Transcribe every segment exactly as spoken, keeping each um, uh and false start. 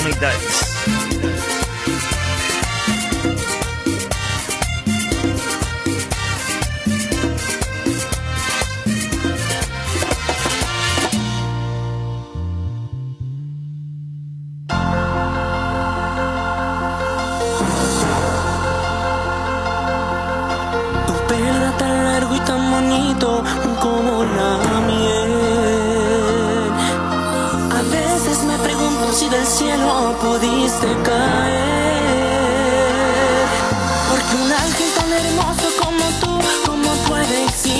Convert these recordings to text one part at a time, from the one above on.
Atomic Dice. Como la miel. A veces me pregunto si del cielo pudiste caer, porque un ángel tan hermoso como tú, ¿cómo puede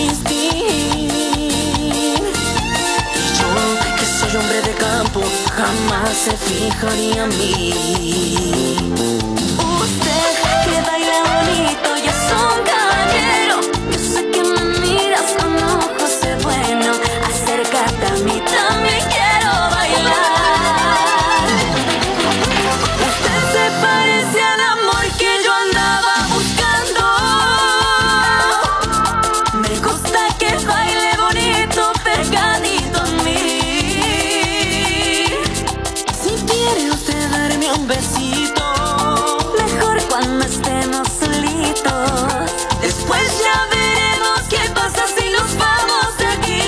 existir? Y yo, que soy hombre de campo, jamás se fijaría en mí. Usted que baila bonito y es un caballero, yo sé que me miras con ojos de bueno. Acércate a mí, también quiero bailar. Usted se parece al amor que yo andaba buscando. Me gusta que baile bonito, pegadito a mí. Si quiere usted darme un besito, mejor cuando estemos solitos. Después ya veremos qué pasa si nos vamos de aquí.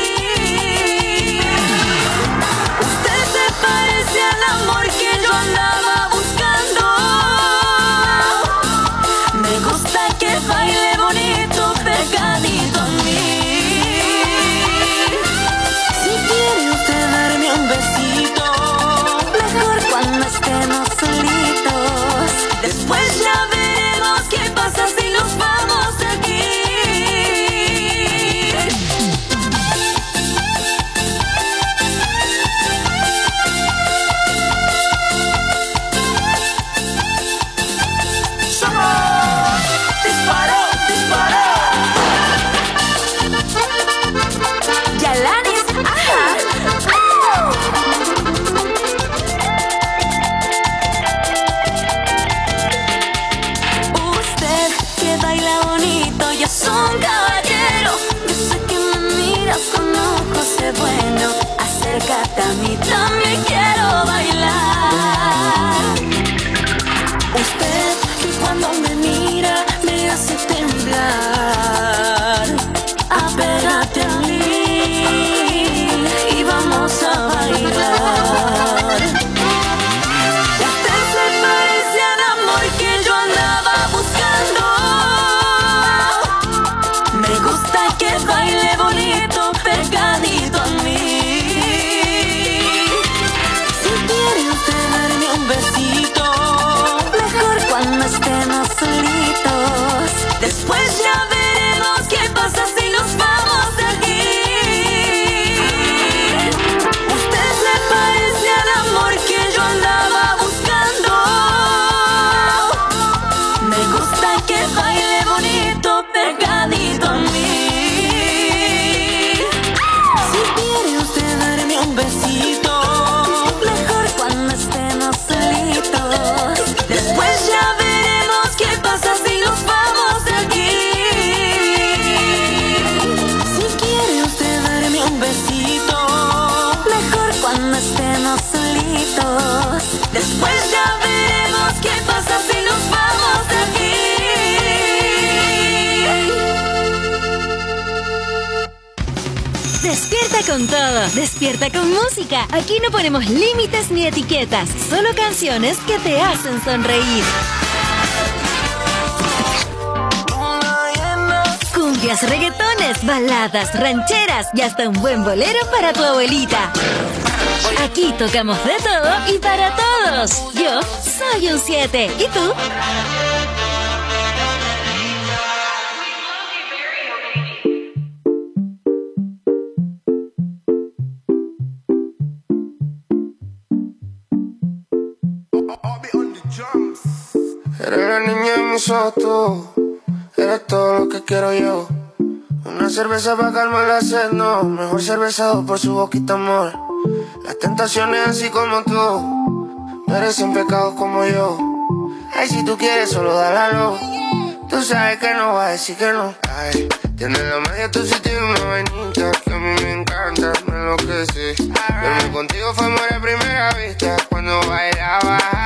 Usted se parece al amor que yo andaba buscando. Me gusta que baile bonito, pegadito a mí. Si quiere usted darme un besito, mejor cuando estemos solitos. Después ya veremos qué pasa si nos vamos de aquí. ¡Disparó! ¡Disparó! Yalanis, ajá. ¡Oh! Usted que baila bonito y es un caballero, yo sé que me miras con ojos de bueno. Acércate a mí, también quiero bailar. Usted que cuando me mira me hace temblar. Apégate a mí y vamos a bailar. Usted se parece al amor que yo andaba buscando. Me gusta que baile bonito, pegadito a mí. Si quiere usted darme un besito, mejor cuando estemos solitos. Después ya veremos qué pasa si nos vamos de aquí. Usted se parece al amor que yo andaba buscando. Me gusta que baile bonito, pegadito a mí. Si quiere usted darme un besito, mejor cuando estemos solitos. Después ya veremos qué pasa si nos vamos de aquí. Si quiere usted darme un besito, mejor cuando estemos solitos. Después ya veremos qué pasa si nos vamos de aquí. Despierta con todo, despierta con música. Aquí no ponemos límites ni etiquetas, solo canciones que te hacen sonreír. Cumbias, reggaetones, baladas, rancheras y hasta un buen bolero para tu abuelita. Aquí tocamos de todo y para todos. Yo soy un siete. ¿Y tú? Eres la niña de mis ojos, tú. Eres todo lo que quiero yo. Una cerveza para calmar la sed, no. Mejor cervezado por su boquita, amor. Las tentaciones así como tú merecen pecados como yo. Ay, si tú quieres solo dale a luz. Tú sabes que no vas a decir que no. Ay, tienes la magia, tú sí tienes una vainita que a mí me encanta, me enloquece. Verme contigo fue amor a primera vista. Cuando bailaba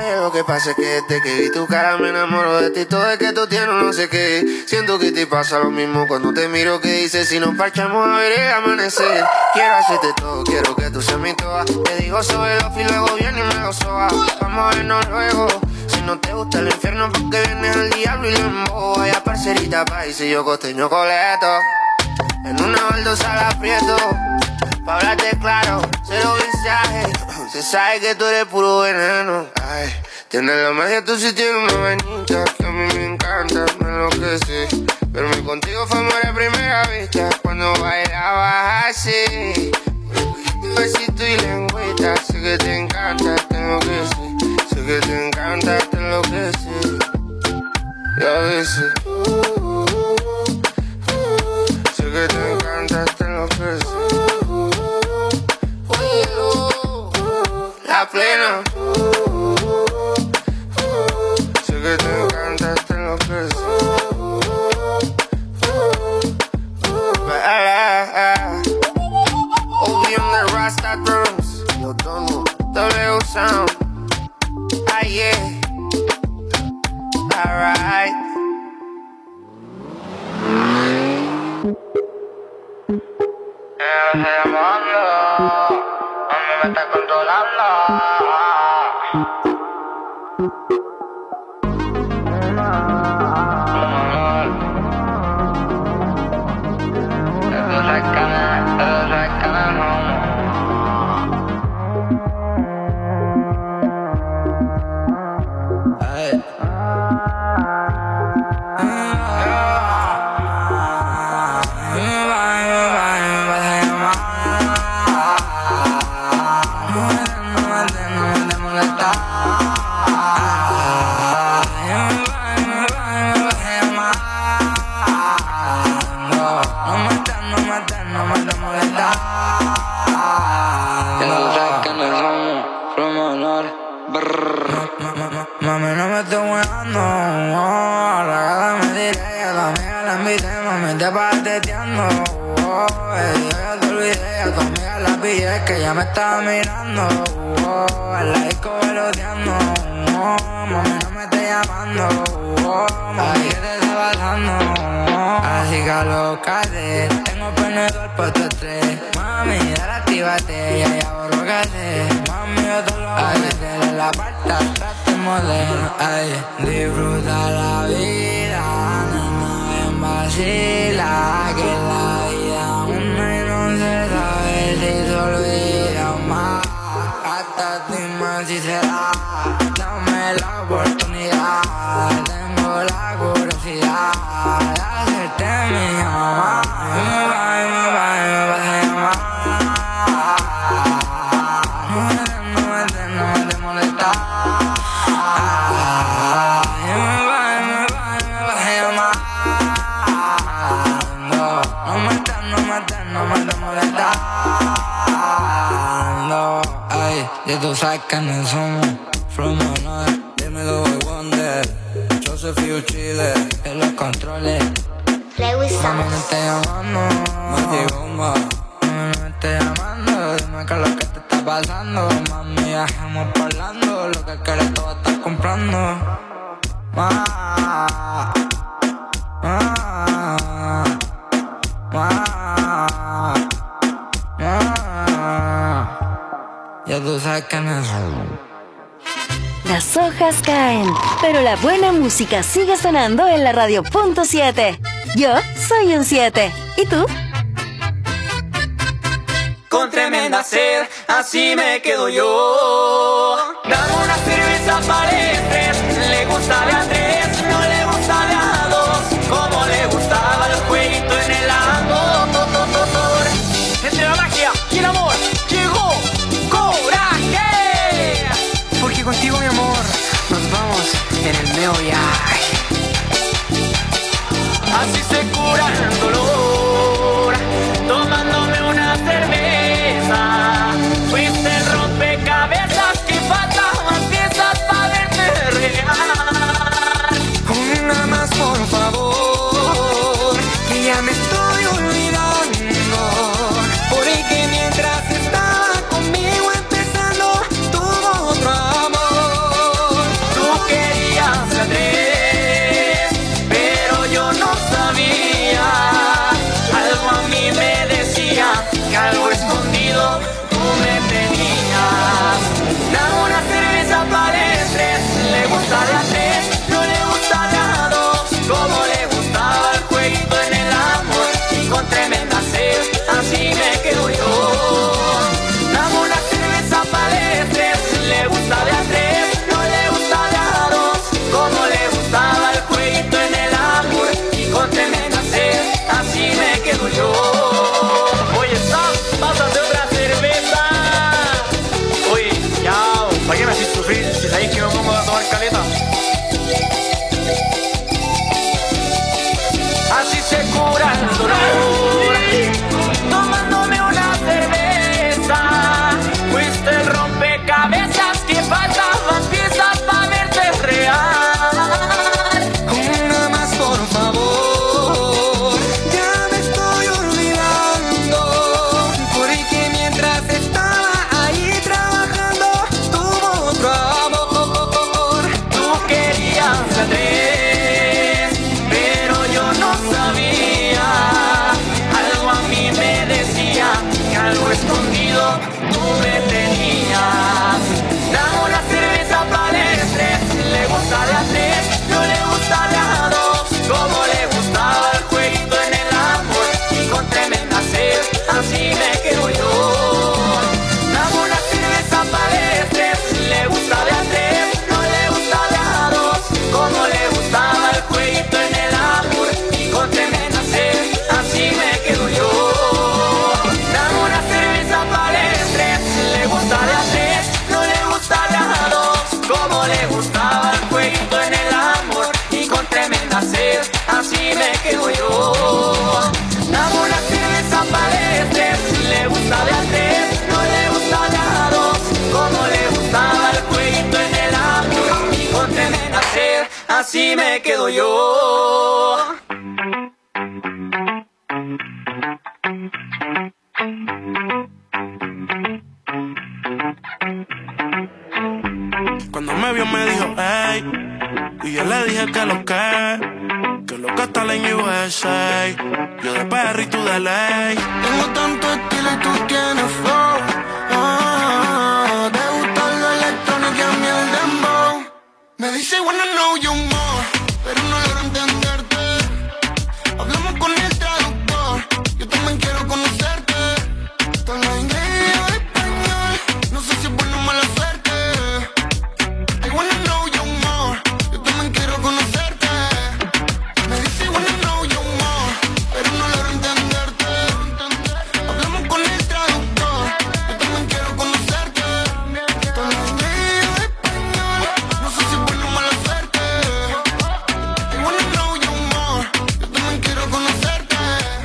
Oye, lo que pasa es que desde que vi tu cara me enamoro de ti. Todo es que tú tienes no sé qué. Siento que te pasa lo mismo cuando te miro. Que dices, si nos parchamos a ver el amanecer. Quiero hacerte todo, quiero que tú seas mi toa. Te digo sobre los y luego viene y me lo soba. Vamos a vernos luego. Si no te gusta el infierno, porque vienes al diablo y lo embobo. Vaya parcerita país y yo costeño coleto. En una baldosa la aprieto. Pa' hablarte claro, cero mensaje. Se sabe que tú eres puro veneno. Ay, tienes la magia, tú sí tienes una vainita que a mí me encanta, me enloquece. Pero mi contigo fue amor a primera vista. Cuando bailabas así, besito y lengüita. Sé que te encanta, te enloquece. Sé que te encanta, te enloquece. Y a veces sé que te encanta, te enloquece. La plena. Sé que te encanta, te enloquece. O B M the Rasta drums. Yo tono, W sound. Ah yeah. Alright. Eh, llamando. Me está controlando. Eso es canal, eso es canal. Mami, no me estoy weando, oh, regálame directa, la amiga la invité, mami, te pateteando, oh, eh, yo ya te olvidé, a tu amiga la pillé, que ya me estaba mirando, oh, en la disco veloteando, oh, mami, no me estés llamando, oh, mami, ¿qué te está pasando? Oh, así que alócate, tengo penedor pa' tu estrés, mami, dale, actívate, ya ya borro que sé, mami, yo te lo voy a meter en la puerta, modelo, ay, disfruta la vida, nena, ven vacila, que la vida una y no se sabe si se olvida más, hasta dime si será, dame la oportunidad, tengo la curiosidad de hacerte mi mamá, me va, me va, me vas a llamar, no me des, no me des, no me des molestar. Ya tú sabes quiénes somos, from honor, dímelo boy wonder, Joseph y Chile, en los controles. Mami me está llamando, Mati Bomba. Mami me está llamando, dime qué es lo que te está pasando. Mami, ya estamos hablando, lo que quieres todo estás comprando. Ma, ma, ma. Ya tú sabes quiénes son. Las hojas caen, pero la buena música sigue sonando en la radio punto siete. Yo soy un siete. ¿Y tú? Con tremenda sed, así me quedo yo. Dame una cerveza parece, le gusta de a tres, no le gusta de a dos, como le gustaba el jueguito en el amor. Entre la magia y el amor llegó Coraje, porque contigo mi amor nos vamos en el meo viaje. Así se cura el dolor, tomándome una cerveza. Fuiste el rompecabezas que faltaban piezas para verte real. Una más por favor, que ya me estoy olvidando, porque mientras estaba conmigo empezando tuvo otro amor. me pongo a tomar caleta. Así se cura el dolor, tomándome una cerveza. Fuiste el rompecabezas que faltaban piezas para verte real. Una más, por favor, ya me estoy olvidando, porque mientras estaba ahí trabajando tuvo otro amor. Tú querías la tres, pero yo no sabía. Algo a mí me decía que algo escondido tú me tenías. Dame una cerveza para el estrés, le gusta de a tres, no le gusta de a dos, como le gustaba el jueguito en el amor, y con tremenda sed, así me quedo yo. Dame una cerveza para el estrés, le gusta de a tres, no le gusta de a dos, como le gustaba el jueguito en el amor, y con tremenda sed, así me quedo yo. Dame una cerveza para el estrés, le gusta de a tres, no le gusta de a dos, como le gustaba el jueguito en el amor, y con tremenda sed, así me quedo yo. Dame una cerveza para el estrés, le gusta de a tres, no le gusta de a dos, como le gustaba el jueguito en el amor, y con tremenda sed, así me quedo yo. Cuando me vio me dijo, hey, y yo le dije que lo que, que lo que está en U S A. Yo de perro y tú de ley. Tengo tanto estilo y tú tienes flow. Ah, te gusta lo electrónico y a mí el dembow. Me dice wanna know you more, pero no logro entenderte. Hablamos con el traductor, yo también quiero conocerte. Te hablo inglés y yo español, no sé si es bueno o mala suerte. I wanna know you more, yo también quiero conocerte. Me dice wanna know you more, pero no logro entenderte. Hablamos con el traductor, yo también quiero conocerte. Te hablo inglés y yo español, no sé si es bueno o mala suerte. I wanna know you more, yo también quiero conocerte.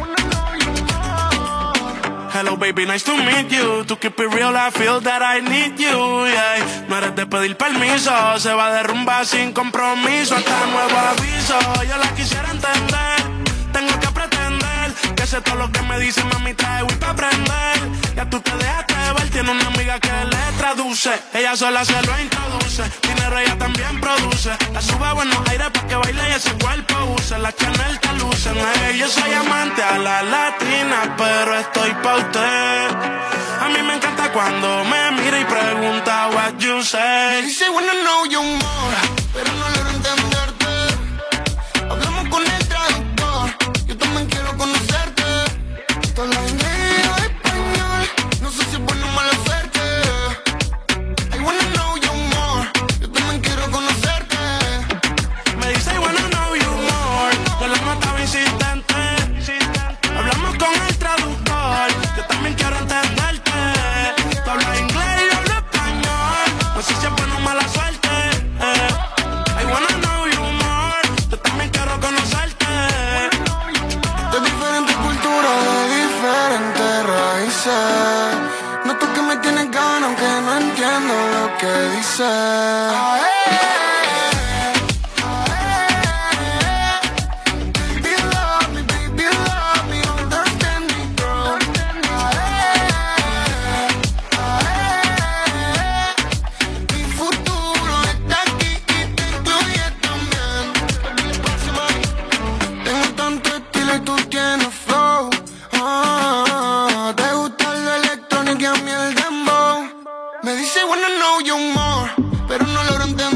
Hello baby, nice to meet you. To keep it real, I feel that I need you, yeah. No eres de pedir permiso, se va a derrumbar sin compromiso. Hasta nuevo aviso, yo la quisiera entender. Tengo que pretender que sé todo lo que me dice, mami, trae Wii pa' aprender. Ya tú te dejaste ver, tiene una amiga que le traduce. Ella sola se lo introduce, dinero ella también produce. La sube a buenos aires pa' que baile y ese cuerpo use. La Chanel te lucen, hey, yo soy amante a la latina, pero estoy pa' usted. A mí me encanta cuando me mira y pregunta what you Me say. dice wanna know you more, pero no logro entenderte. Hablamos con el traductor, yo también quiero conocerte. Te hablo inglés y yo español, no sé si es bueno o mala suerte. I wanna know you more, yo también quiero conocerte. Me dice I wanna know you more, yo la mataba insistente. Hablamos con el traductor, yo también quiero entenderte. Tú hablas inglés y yo hablo español, no sé si es bueno o mala suerte. eh. I wanna know you more, yo también quiero conocerte. De diferentes culturas, de diferentes raíces. Noto que me tienes ganas aunque no entiendo lo que dices. Baby, love me, baby, love me, understand me, girl. Mi futuro está aquí y te incluye también. Tengo tanto estilo y tú tienes flow. Ah, te gusta lo electrónico y a mí el dembow. Me dice wanna know you more, pero no logro entender.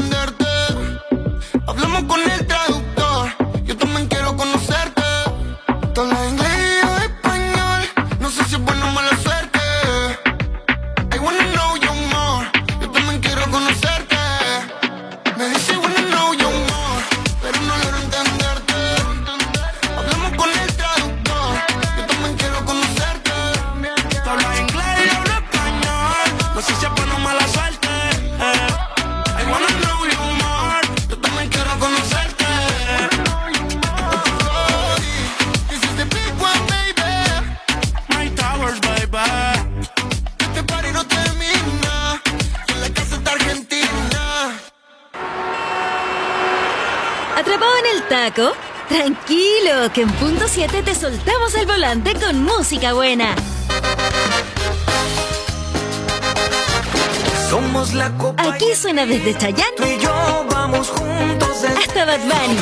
¿Atrapado en el taco? Tranquilo, que en punto siete te soltamos el volante con música buena. Somos la copa. Aquí suena desde Chayanne Tú y yo vamos juntos de... hasta Bad Bunny,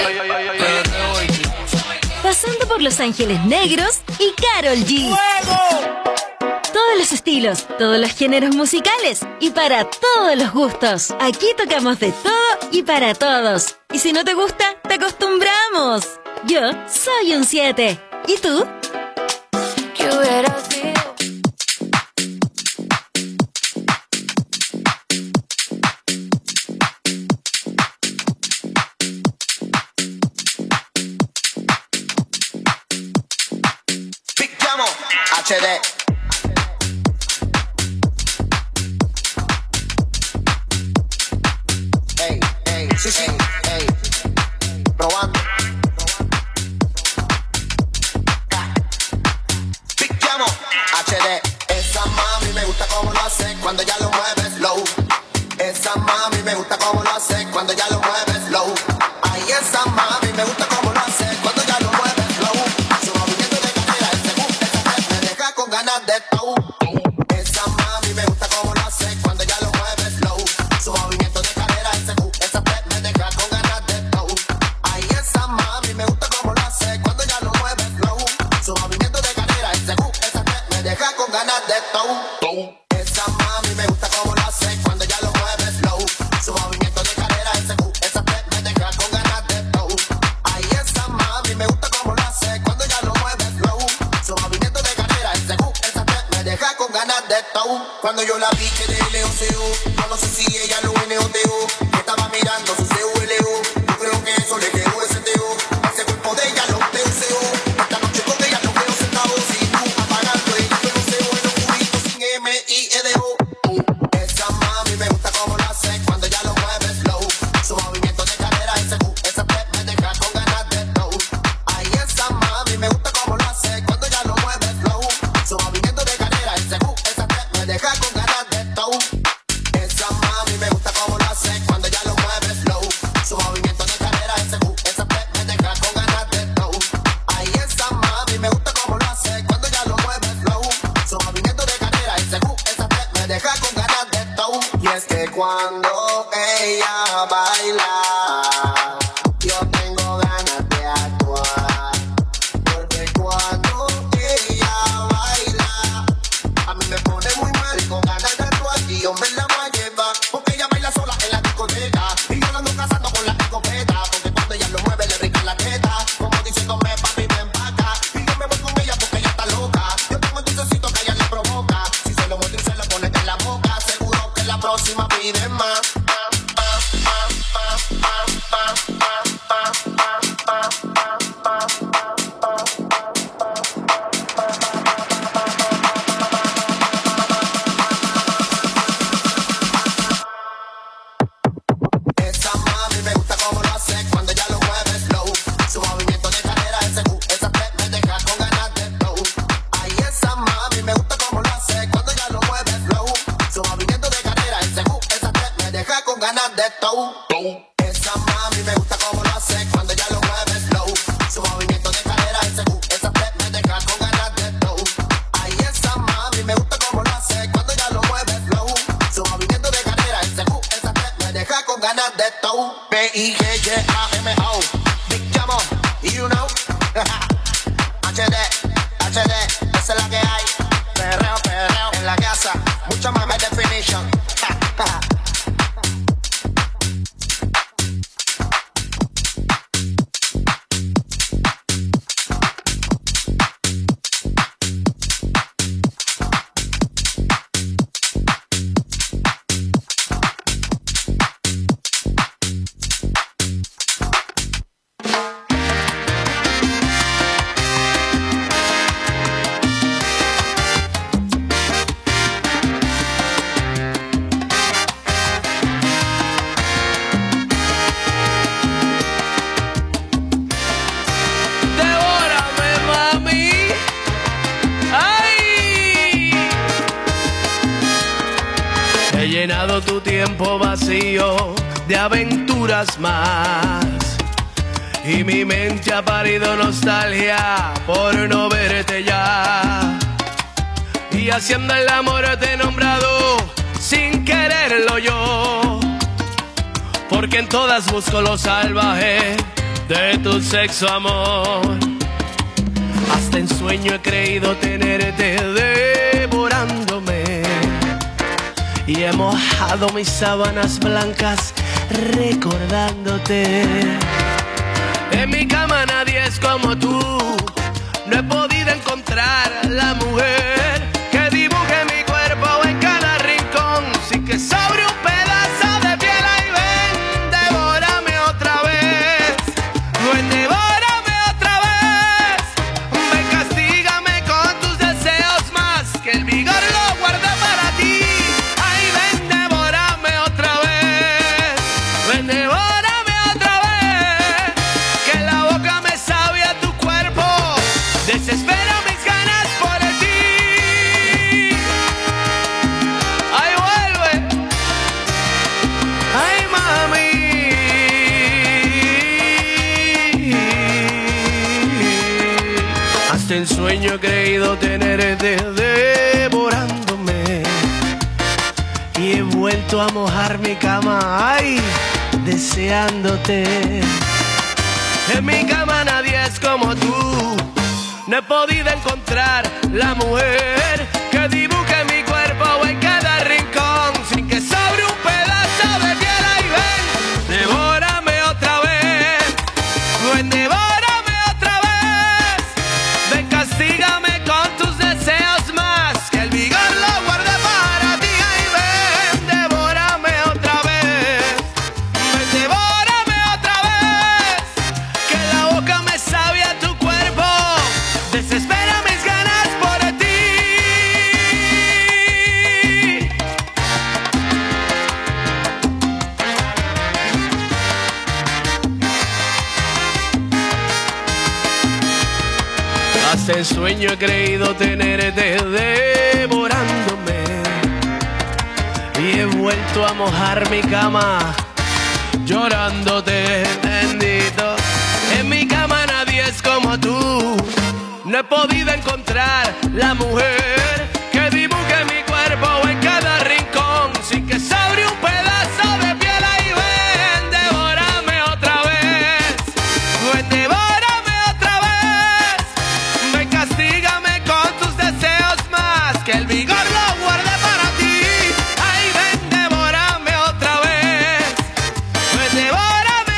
pasando por Los Ángeles Negros y Karol G. Todos los estilos, todos los géneros musicales y para todos los gustos. Aquí tocamos de todo y para todos. Y si no te gusta, te acostumbramos. Yo soy un siete. ¿Y tú? ¿Qué hubiera sido? H D. Ey, ey, sí, sí, ey. Probando. Pichamo, H D. Esa mami me gusta como lo hace cuando ya lo mueves slow. Esa mami me gusta como lo hace cuando ya lo mueves slow. Ay, esa mami me gusta como lo hace cuando ya lo mueves slow. Su movimiento de cadera, ese boom, esa step me deja con ganas de tau. Esa mami me gusta como lo hace cuando ya lo mueves slow. Su movimiento de cadera, ese boom, esa step me deja con ganas de tau. Ay, esa mami me gusta como lo hace cuando ya lo mueves slow. Su movimiento de cadera, ese boom, esa step me deja con ganas de tau. Esa mami me gusta como lo hace cuando ya lo mueves slow. Su movimiento de cadera, ese boom, esa step me deja con ganas de tau. Ay, esa mami me gusta como lo hace cuando ya lo mueves slow. Su movimiento de cadera, ese boom, esa step me deja con ganas de tau. Cuando yo la vi que de L O C U, no, no sé si ella lo N O T U, estaba mirando su C U L U. Yo creo que eso le quedó ese T U. Ese cuerpo de ella lo T U C U. Esta noche con ella lo veo sentado sin luz, apagando el T U C U en los cubitos sin M I E D O. Esa mami me gusta como lo hace cuando ya lo mueves slow. Su movimiento de cadera, ese boom, esa step me deja con ganas de tau. Ay, esa mami me gusta como lo hace cuando ya lo mueves slow. Su movimiento de cadera, ese boom, esa step me deja con ganas de tau. Esa mami me gusta como lo hace cuando ya lo mueves slow. Su movimiento de cadera, ese boom, esa step me deja con ganas de tau. Ay, esa mami me gusta como lo hace cuando ya lo mueves slow. Su movimiento de cadera, ese boom, esa step me deja con ganas de tau. Y es que cuando ella baila, yo tengo ganas de actuar. Porque cuando ella baila, a mí me pone muy mal con ganas de actuar. Y yo me la voy a llevar, porque ella baila sola en la discoteca. Y yo la ando cazando con la escopeta, porque cuando ella lo mueve le brinca la teta, como diciéndome papi ven pa' acá. Y yo me voy con ella porque ella está loca. Yo tengo el dulcecito que a ella le provoca. Si se lo muestro y se lo pone en la boca, seguro que la próxima pide más. Esa mami me gusta como lo hace cuando ya lo mueves slow. Su movimiento de cadera, ese boom, esa step me deja con ganas de tau. Ay, esa mami me gusta como lo hace cuando ya lo mueves slow. Su movimiento de cadera, ese boom, esa step me deja con ganas de tau. Esa mami me gusta como lo hace cuando ya lo mueves slow. Su movimiento de cadera, ese boom, esa step me deja con ganas de tau. Ay, esa mami me gusta como lo hace cuando ya lo mueves slow. Su movimiento de cadera, ese boom, esa step me deja con ganas de tau. B I G G A M O, Big Jamo, you know. H D, H D, esa es la que hay. Perreo, perreo en la casa, mucha más high definition. He llenado tu tiempo vacío de aventuras más. y mi mente ha parido nostalgia por no verte ya. Y haciendo el amor te he nombrado sin quererlo yo, porque en todas busco lo salvaje de tu sexo, amor. Hasta en sueño he creído tenerte devorándome, y he mojado mis sábanas blancas recordándote. En mi cama nadie es como tú, no he podido encontrar la mujer que dibuje mi cuerpo en cada rincón sin que sobre un pedazo de piel. Ay, ven, devórame otra vez, ven, devórame otra vez, ven, castígame con tus deseos más que el vigor lo guarda para ti. Ay, ven, devórame otra vez, ven, devórame otra vez, que la boca me sabe a tu cuerpo, desespero mis ganas por ti. Ay, vuelve, ay, mami. Hasta en sueño he creído tenerte devorándome, y he vuelto a mojar mi cama, ay, deseándote. En mi cama nadie es como tú, no he podido encontrar la mujer que dibuje mi cuerpo en cada rincón sin que sobre un pedazo de piel. Ay, ven, devórame otra vez, ven, devórame otra vez, ven, castígame con tus deseos más que el vigor lo guarde para ti. Ay, ven, devórame otra vez, ven, devórame otra vez, que la boca me sabe a tu cuerpo, desespera mis ganas por ti. Hasta en sueño he creído tenerte devorándome, y he vuelto a mojar mi cama llorándote, bendito. En mi cama nadie es como tú, no he podido encontrar la mujer que dibuje mi cuerpo en cada rincón sin que sobre un pedazo de piel. Ay, ven, devórame otra vez, ven, devórame otra vez, ven, castígame con tus deseos más que el vigor lo guarde para ti. Ay, ven, devórame otra vez, ven, devórame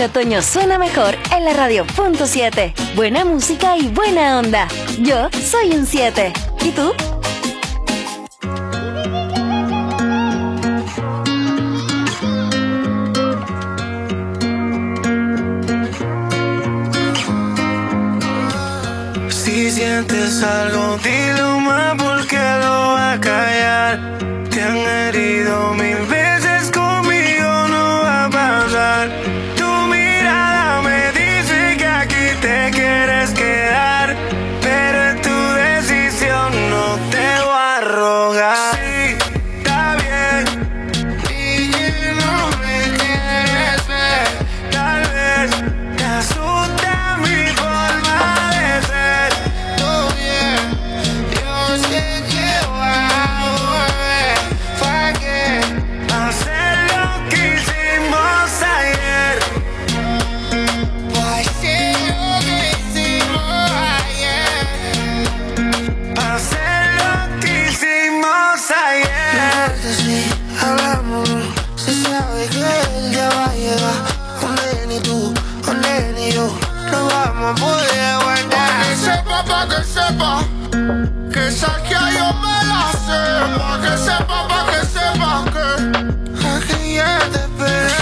otoño suena mejor en la radio punto siete. Buena música y buena onda. Yo soy un siete. ¿Y tú? Si sientes algo, dilo más porque lo va a callar. Te han herido mil veces, conmigo no va a pasar. Tu mirada me dice que aquí te quieres quedar, pero es tu decisión, no te voy a rogar. Sí, está bien, y que no me quieres ver. Tal vez te asusta mi forma de ser. Todo bien, yo sé que voy a volver. ¿Para qué hacer lo que hicimos ayer? ¿Para qué lo que hicimos ayer? Hacer lo que hicimos ayer. Sí, hablamos, se sabe que el día va a llegar. Donde ni tú, donde ni yo no vamos a poder aguantar. Pa' que sepa, pa' que sepa, que esa que yo me la sé. Pa' que sepa, pa' que sepa que aquí ya te esperé.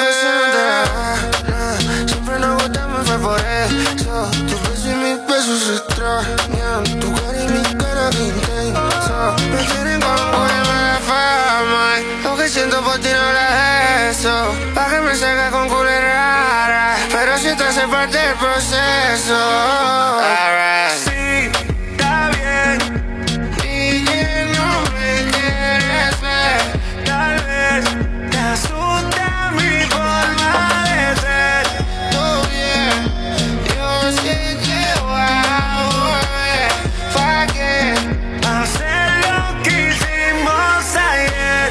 Siempre nos gustamos, fue por eso. Tu beso y mis besos se extrañan. Tu cara y mi cara que intenso. Me quieren como la fama. Lo que siento por ti no la eso. Pa' que me salga con culera rara, pero si te hace parte del proceso. Alright. Sí, está bien, y que no me quieres ver. Tal vez te asusta mi forma de ser. Todo bien, yo sé que voy a volver. ¿Para qué hacer lo que hicimos ayer?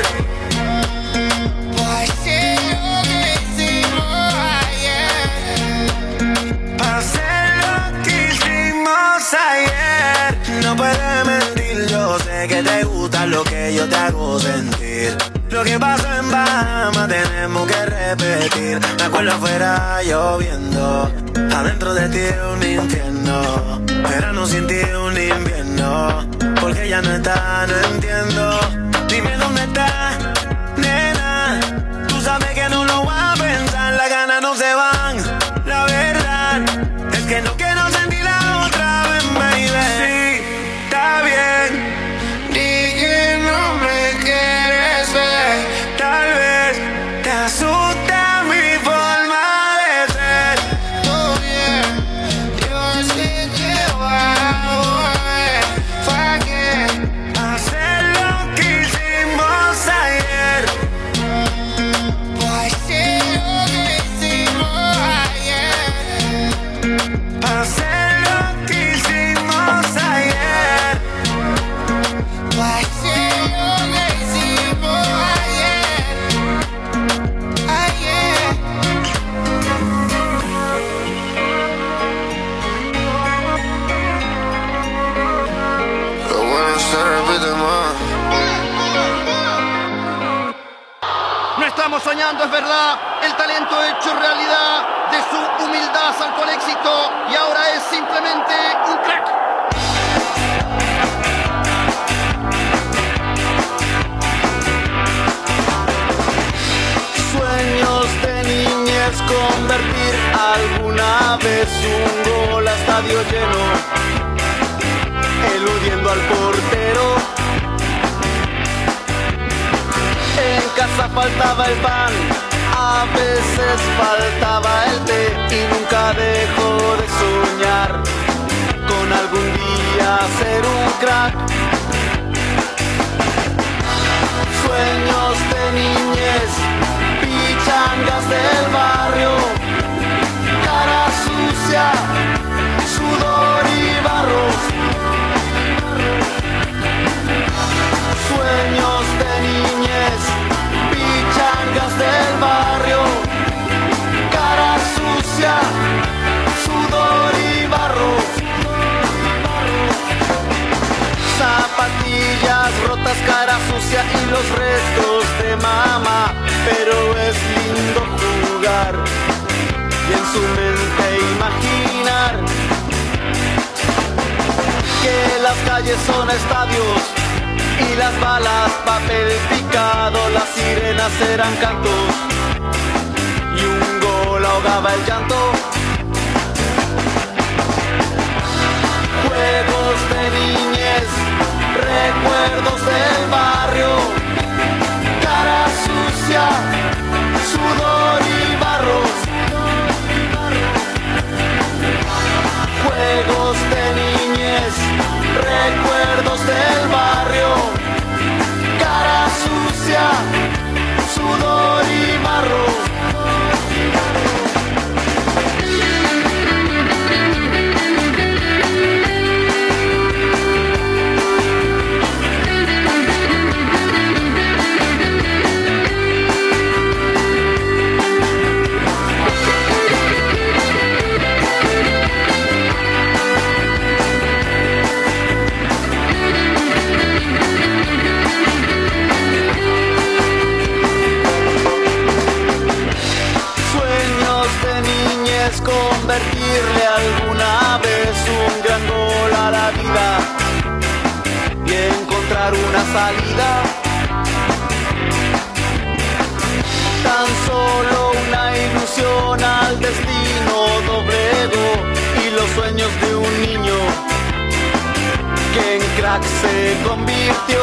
¿Para qué lo que hicimos ayer? Hacer lo que hicimos ayer. No puedes mentir, yo sé que te gusta lo que yo te hago sentir. Lo que pasó en Bahamas tenemos que repetir. Me acuerdo afuera lloviendo, adentro de ti era un infierno. Verano sin ti era un invierno, porque ya no está, no entiendo. Dime dónde está, nena. Tú sabes que no lo voy a pensar, las ganas no se van. La verdad es que no quiero sentir la otra vez, baby. Sí, está bien, di que no me quieres ver. Tal vez te asusta mi forma de ser. Todo bien, yo sé que voy a volver. ¿Para qué hacer lo que hicimos ayer? ¿Para qué lo que hicimos ayer? Hacer lo que hicimos ayer. ¿Para qué lo que hicimos ayer? Ayer. Lo bueno se repite más. No estamos soñando, es verdad. El talento hecho realidad. De su humildad saltó al éxito y ahora es simplemente un crack. Sueños de niñez, convertir alguna vez un gol a estadio lleno, eludiendo al portero. En casa faltaba el pan, a veces faltaba el té, y nunca dejó de soñar con algún día ser un crack. Sueños de niñez, pichangas del barrio, cara sucia, sudor y barro. Sueños de niñez, pichangas del barrio, cara sucia, sudor y barro. Zapatillas rotas, cara sucia y los restos de mamá, pero es lindo jugar y en su mente imaginar que las calles son estadios y las balas papel picado, las sirenas eran cantos y un gol ahogaba el llanto. Juegos de niñez, recuerdos del barrio, cara sucia, sudor y barro. Juegos de niñez, recuerdos del barrio, cara sucia, sudor y barro. Convertirle alguna vez un gran gol a la vida y encontrar una salida. Tan solo una ilusión al destino doblegó y los sueños de un niño que en crack se convirtió.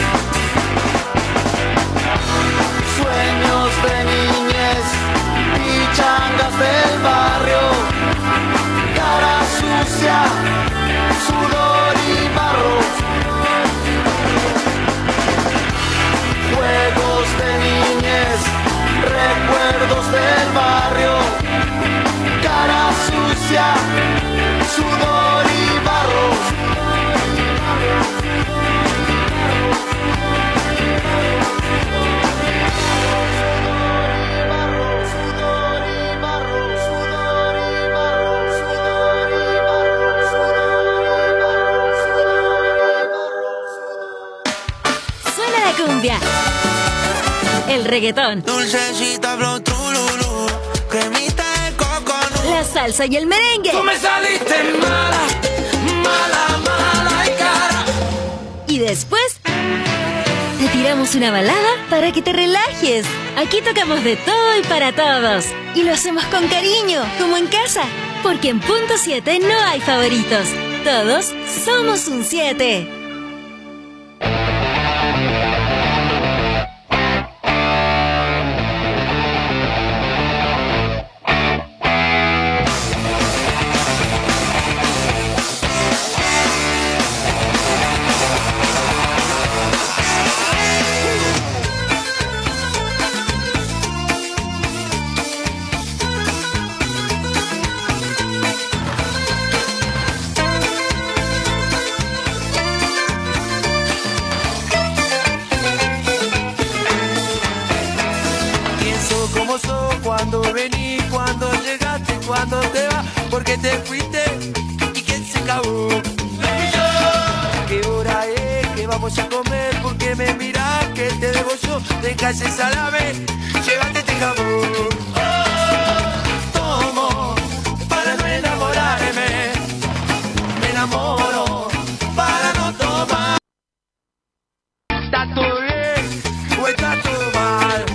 Sueños de niñez, pichangas del barrio, cara sucia, sudor y barro. Juegos de niñez, recuerdos del barrio, cara sucia, sudor y barro. El reggaetón, dulcecita, flow, trululú, cremita de coconut, la salsa y el merengue. Tú me saliste mala, mala, mala y cara. Y después te tiramos una balada para que te relajes. Aquí tocamos de todo y para todos. Y lo hacemos con cariño, como en casa. Porque en Punto siete no hay favoritos. Todos somos un siete. Cuando vení, cuando llegaste, cuando te vas, porque te fuiste y quién se acabó. ¿Qué hora es? ¿Qué vamos a comer? Porque me mirás que te debo yo. Deja ese salame, llévate este jamón. Tomo para no enamorarme, me enamoro para no tomar. ¿Está todo bien o está todo mal?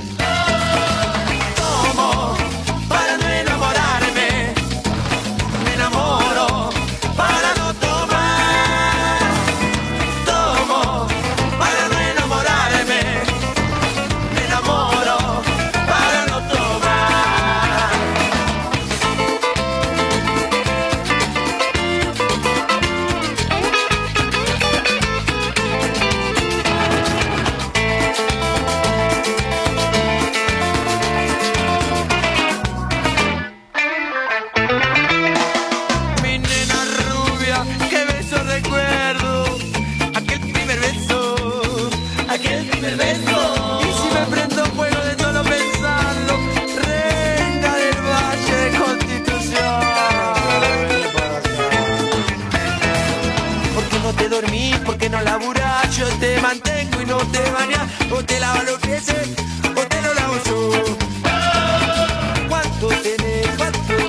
Yo te mantengo y no te bañas, o te lavo los pies, o te lo lavo yo. ¿Cuánto tenés? ¿Cuánto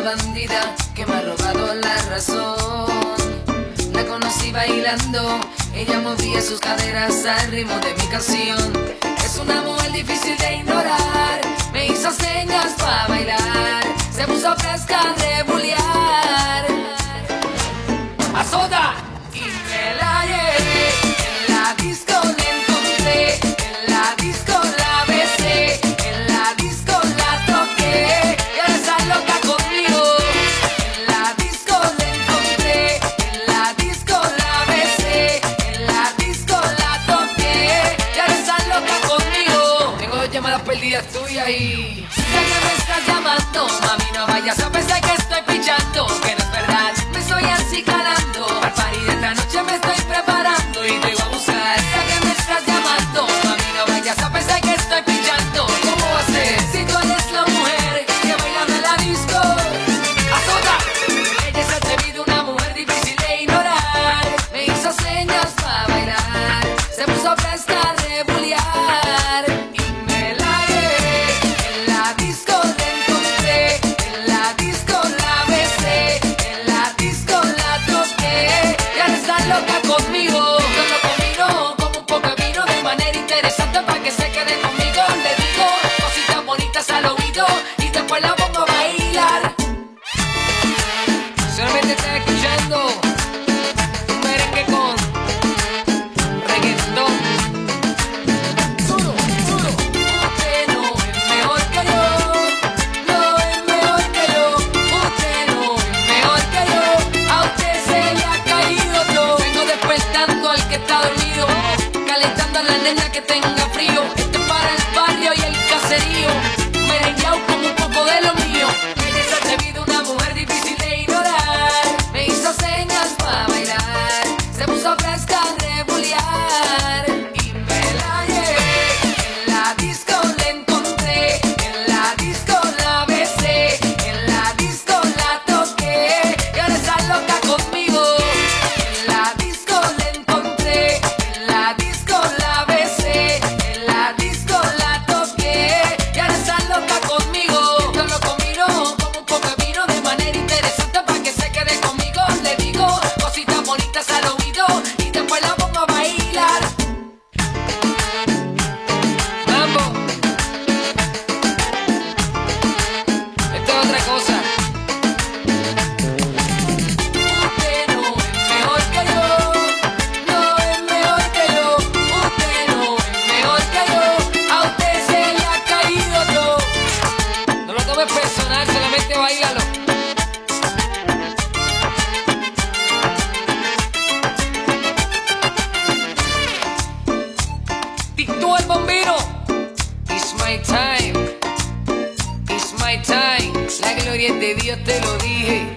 bandida que me ha robado la razón. La conocí bailando, ella movía sus caderas al ritmo de mi canción. Es una mujer difícil de ignorar, me hizo señas para bailar, se puso fresca de bulear. ¡Azota! Y me la llevé, en la disco la encontré, en la disco la besé, en la disco la toqué, y ahora está loca conmigo. En la disco la encontré, en la disco la besé, en la disco la toqué, y ahora está loca conmigo. Tengo dos llamadas perdidas tuyas y... sé que me estás llamando, mami, no vayas a pensar que estoy pichando, que no es verdad, me estoy así calando. Al party de esta noche me estoy preparando y te voy a buscar. Sé que me estás llamando, mami, no vayas a pensar que estoy pichando. ¿Cómo va a ser si tú eres la mujer que baila en la disco? ¡Azota! Ella se ha atrevido, una mujer difícil de ignorar, me hizo señas para bailar, se puso fresca de bulear. Y me la llevé, en la disco la encontré, en la disco la besé, en la disco la toqué, y ahora está loca conmigo. Yo lo combino con un poco de vino de manera interesante para que se quede conmigo. Le digo cositas bonitas al oído y después la pongo a bailar. Solamente estás escuchando un merengue con reggaetón. Solo, solo. Usted no es mejor que yo, no es mejor que yo. Usted no es mejor que yo, a usted se le ha caído todo. Vengo despertando al que está dormido, calentando a la nena que tenga frío. Esto es para el barrio y el caserío, merengueado con un poco de lo mío. Ella se ha atrevido, una mujer difícil de ignorar, me hizo señas para bailar, se puso fresca de bulear. Y me la llevé, en la disco la encontré, en la disco la besé, en la disco la toqué, y ahora está loca conmigo. En la disco la encontré, en la disco la besé, en la disco la toqué, y ahora está loca conmigo. Yo lo combino con un poco de vino de manera interesante para que se quede conmigo. Le digo cositas bonitas al oído y después la pongo a bailar. Mambo, esto es otra cosa. Usted no es mejor que yo, no es mejor que yo. Usted no es mejor que yo, a usted se le ha caído todo. No lo tomes personal, solamente bailalo. Dictó el bombero. It's my time, it's my time. La gloria es de Dios, te lo dije.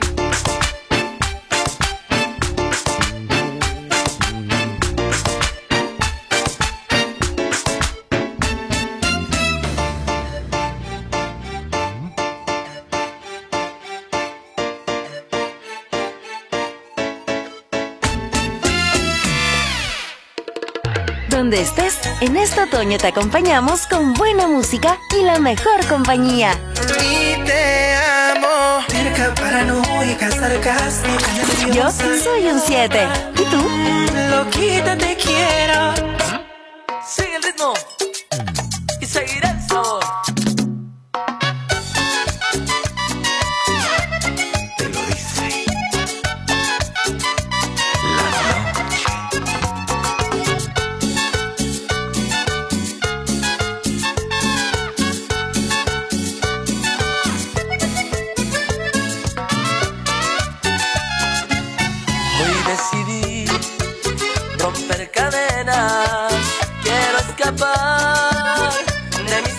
Donde estés, en este otoño te acompañamos con buena música y la mejor compañía. Y te amo. Cerca, paranoica, sarcástica, Yo nerviosa. soy un siete. ¿Y tú? Loquita, te quiero. Sigue el ritmo y seguirá el sabor. Te lo dice Hoy decidí romper cadenas, quiero escapar de mis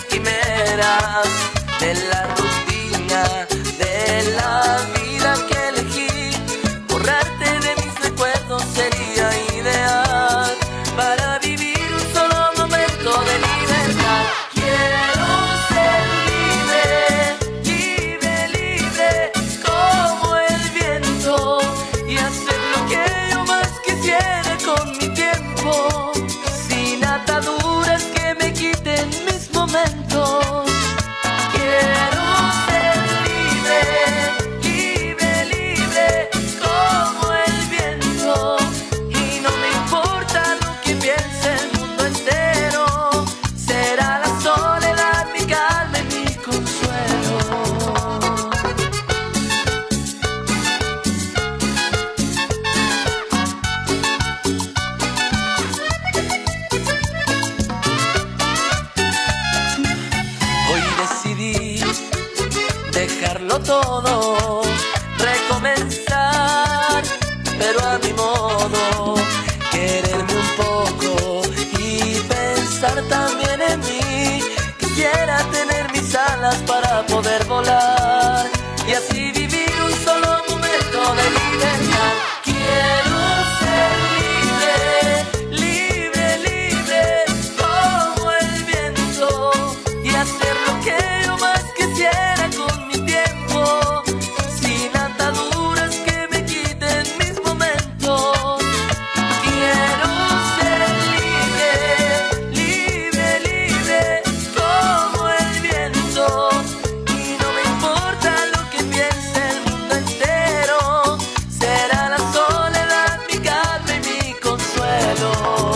dejarlo todo, recomenzar, pero a mi modo, quererme un poco y pensar también en mí. Quisiera tener mis alas para poder volar y así vivir un solo momento de libertad. Quiero ser libre, libre, libre, como el viento, y hacer lo que yo más quisiera con mi tiempo, sin ataduras que me quiten mis momentos. Quiero ser libre, libre, libre, como el viento, y no me importa lo que piense el mundo entero. Será la soledad mi calma y mi consuelo.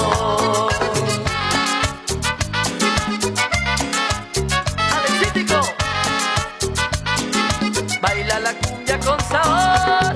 Alexítico, baila la cumbia con sabor.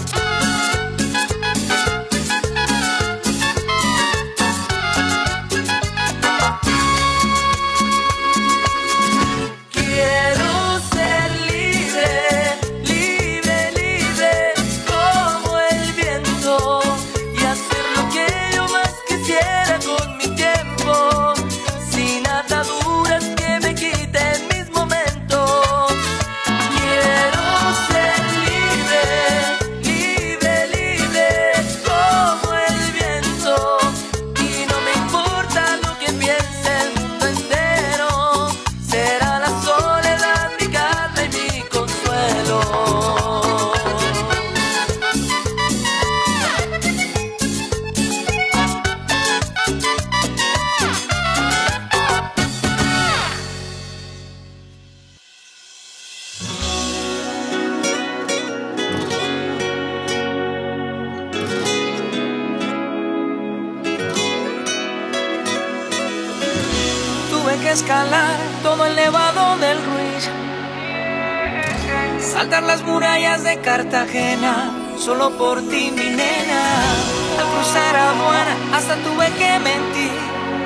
Quiero ser libre, libre, libre, como el viento, y hacer lo que yo más quisiera con mi tiempo, sin ataduras que me quiten mis momentos. Quiero ser libre, libre, libre, como el viento, y no me importa lo que piense el mundo entero. Será la soledad mi calma y mi consuelo. Tuve que escalar todo el nevado del Ruiz, saltar las murallas de Cartagena, solo por ti, mi nena. Al cruzar aduana hasta tuve que mentir,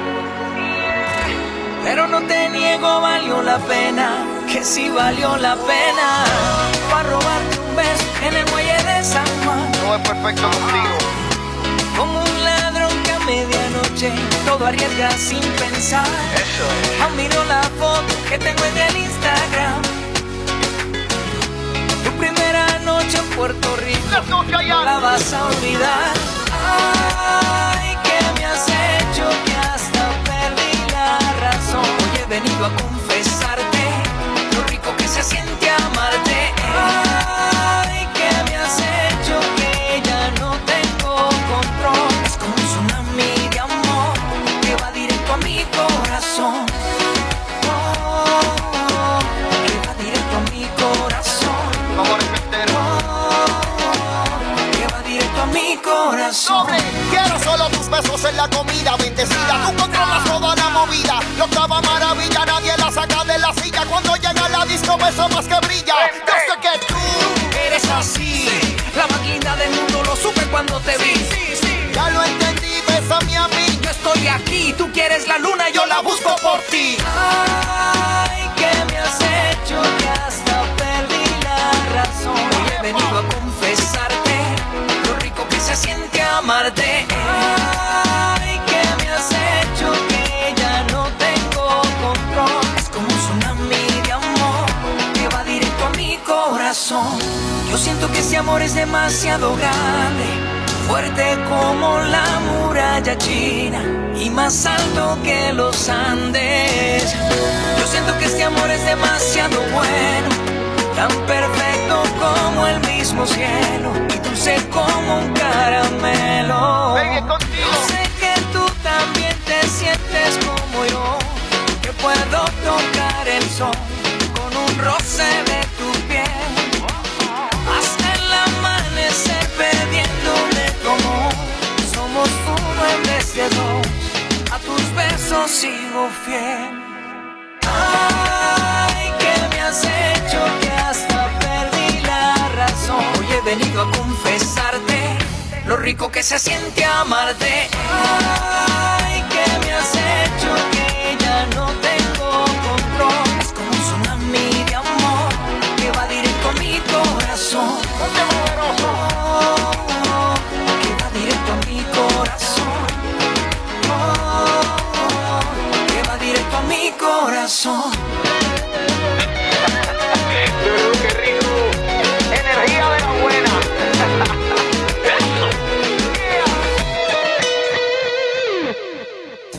pero no te niego, valió la pena, que sí valió la pena. Para robarte un beso en el muelle de San Juan, Todo es perfecto contigo. como un ladrón que a medianoche todo arriesga sin pensar. Eso. Aún miro la foto que tengo en el Instagram, tu primera noche en Puerto Rico, no la vas a olvidar. Ay, ¿qué me has hecho que hasta perdí la razón? Hoy he venido a confesarte lo rico que se siente amarte. Ay, ¿qué me has hecho que ya no tengo control? Es como un tsunami de amor que va directo a mi corazón. Oh, que va directo a mi corazón. Amor entero. Oh, que va directo a mi corazón. Sobre, quiero solo tus besos en la comida bendecida. Tú controlas toda la movida. La octava maravilla, nadie la saca de la silla. Cuando llega a la disco, beso más que brilla. Yo sé que tú Eres así, la más linda del mundo, lo supe cuando te vi. ya lo entendí, bésame a mí. Yo estoy aquí, tú quieres la luna, yo la busco por ti. Ay, ¿qué me has hecho que hasta perdí la razón? Hoy he venido a confesarte lo rico que se siente amarte. Ay, ¿qué me has hecho que ya no tengo control? Es como un tsunami de amor que va directo a mi corazón. Yo siento que ese amor es demasiado grande, fuerte como la muralla china y más alto que los Andes. Yo siento que este amor es demasiado bueno, tan perfecto como el mismo cielo y dulce como un caramelo. Yo sé que tú también te sientes como yo, que puedo tocar el sol con un roce de tu piel, hasta el amanecer perdiéndome tu amor. Somos uno en vez de dos, a tus besos sigo fiel. Ay, ¿qué me has hecho que hasta perdí la razón? Hoy he venido a confesarte lo rico que se siente amarte. Ay, ¿qué me has hecho que ya no tengo control? Es como un tsunami de amor que va directo a mi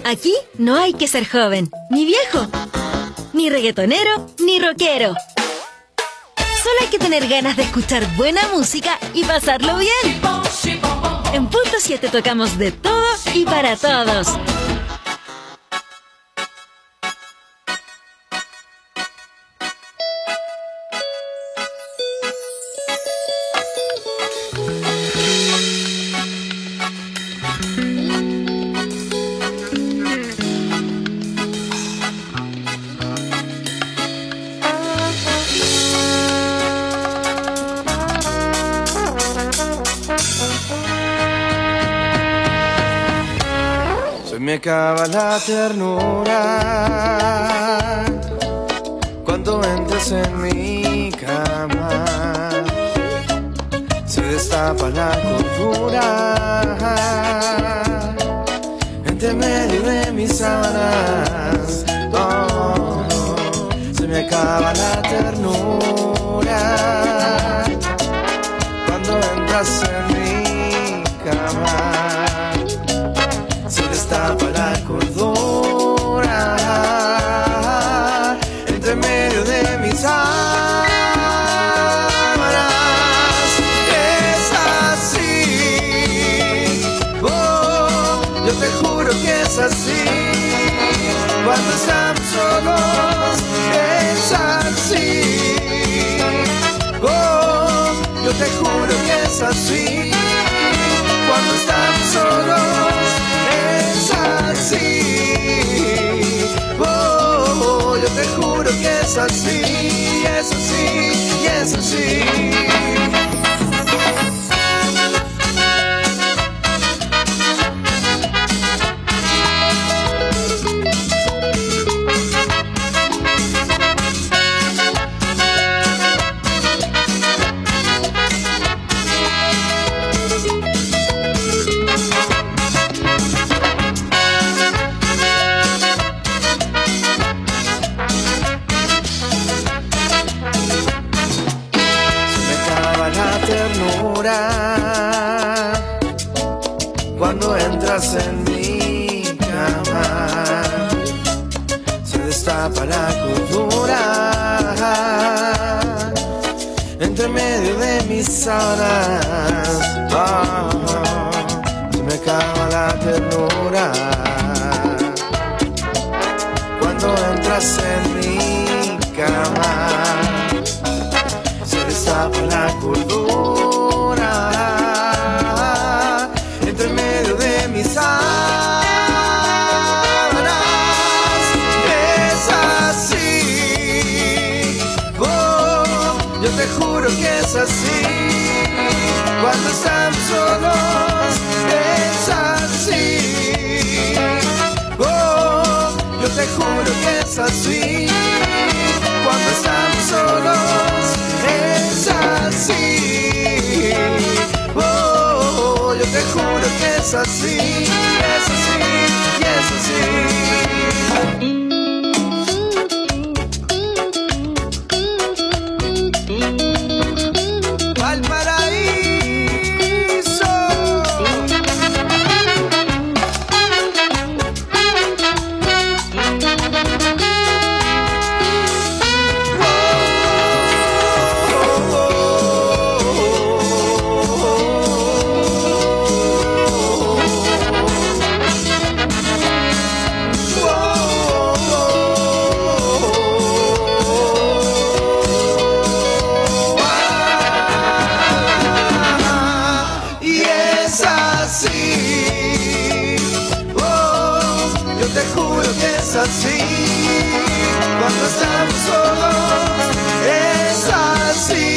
Aquí no hay que ser joven, ni viejo, ni reggaetonero, ni rockero. Solo hay que tener ganas de escuchar buena música y pasarlo bien. En Punto siete tocamos de todo y para todos. Me acaba la ternura cuando entras en mi cama, se destapa la cordura entre medio de mis sábanas. Oh, se me acaba la ternura cuando entras en mi cama, destapa la cordura entre medio de mis sábanas. Es así, oh, yo te juro que es así. Cuando estamos solos es así, oh, yo te juro que es así. Cuando estamos solos es así, oh, yo te juro que es así, es así, es así. Cuando entras en mi cama, se destapa la cordura entre medio de mis sábanas. Oh, se me acaba la ternura cuando entras en mi cama, se destapa la cordura entre medio de mis sábanas. Es así, oh, yo te juro que es así. Cuando estamos solos es así, oh, yo te juro que es así. Cuando estamos solos es así, oh, yo te juro que es así, es así, y es así. Valparaíso. Así, cuando estamos solos es así,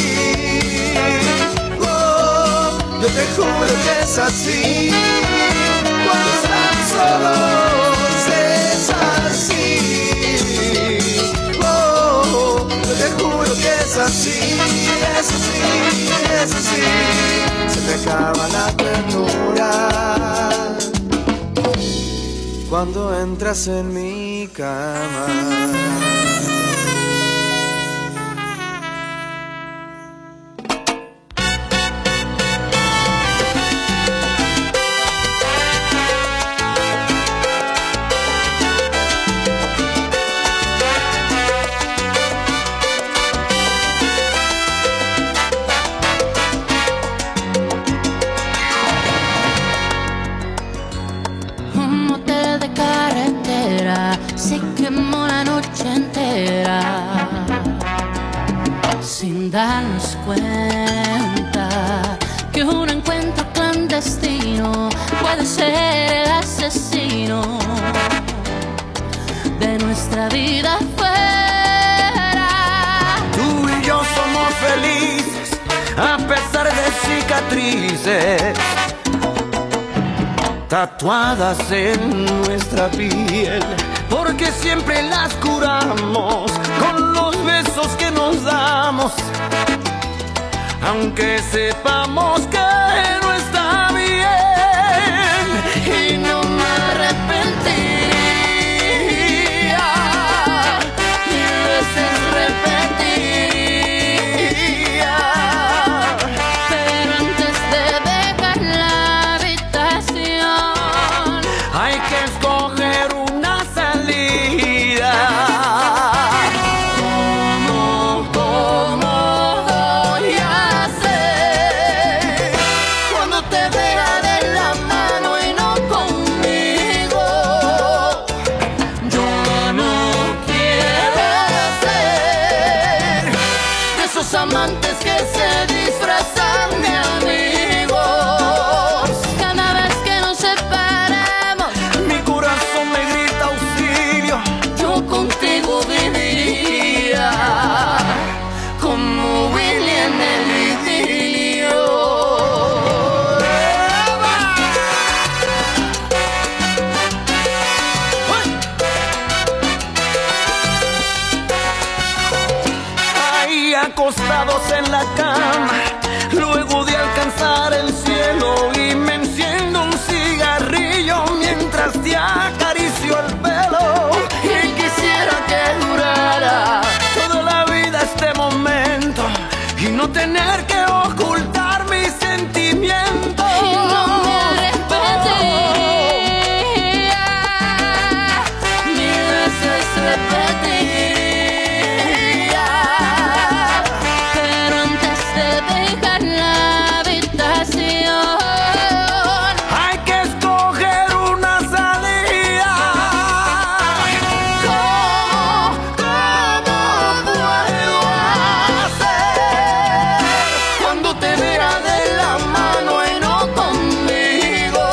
oh, yo te juro que es así. Cuando estamos solos es así, oh, yo te juro que es así, es así, es así. Se me acaba la ternura cuando entras en mi cama. sin darnos cuenta que un encuentro clandestino puede ser el asesino de nuestra vida fuera. Tú y yo somos felices a pesar de cicatrices tatuadas en nuestra piel, porque siempre las curamos con los besos que nos damos, aunque sepamos que no está bien. Y no me arrepentiría, mil veces repetiría, pero antes de dejar la habitación hay que escoger una salida. ¿Cómo, cómo voy a hacer cuando te vea de la mano y no conmigo? Yo no quiero ser de esos amantes que se disfrazan de amigos. cada vez que nos separamos. Mi corazón me grita auxilio, Yo contigo viviría como Willy en el idilio. ahí acostados en la cama, luego de alcanzar el cielo, y me enciendo un cigarrillo mientras te acaricio el pelo. Y quisiera que durara Toda la vida este momento y no tener que ocultar mis sentimientos. y no me arrepentiría, mil veces repetiría, pero antes de dejar la habitación Hay que escoger una salida. ¿Cómo, cómo puedo hacer cuando te vea de la mano y no conmigo?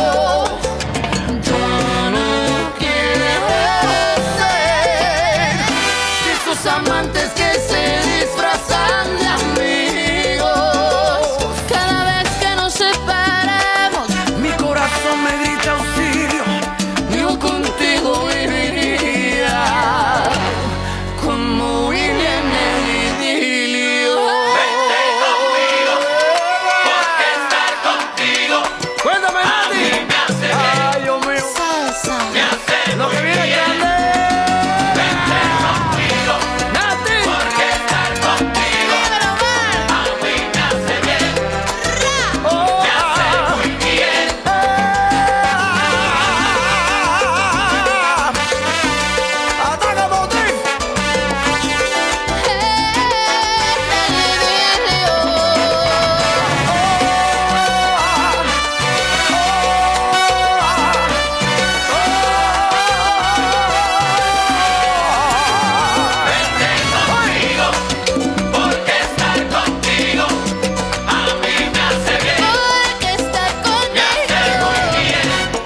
yo no quiero ser de esos amantes que se disfrazan de amigos. cada vez que nos separamos. Mi corazón me grita auxilio, yo contigo viviría como Willy en el idilio. Vente conmigo, porque estar contigo Cuéntame, Nati. Me hace bien. Ay, Dios mío. Me hace Lo que viene grande. Vente conmigo, Nati, porque estar contigo a mí me hace bien. Oh, me hace muy bien. Ataca, Motriz. Vente conmigo, porque estar contigo a mí me hace bien. Porque estar Me hace muy bien.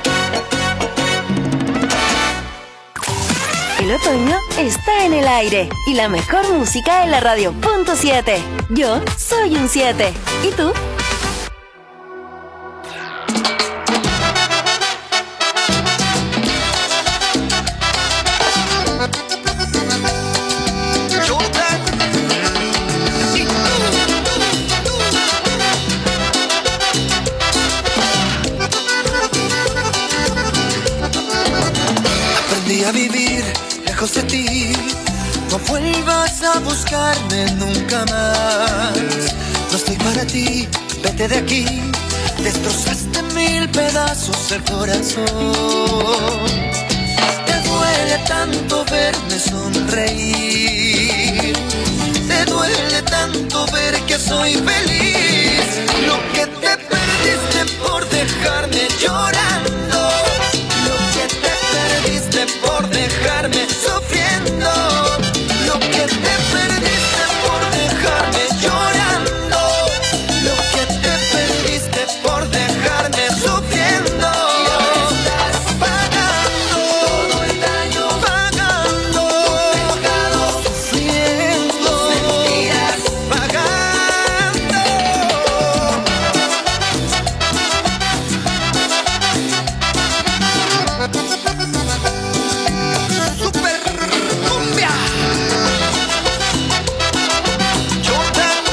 El otoño está en el aire y la mejor música en la radio punto siete. Yo soy un siete. ¿Y tú? Aprendí a vivir lejos de ti. No vuelvas a buscarme nunca más. No estoy para ti, vete de aquí. Destrozaste mil pedazos el corazón. Te duele tanto verme sonreír. Te duele tanto ver que soy feliz.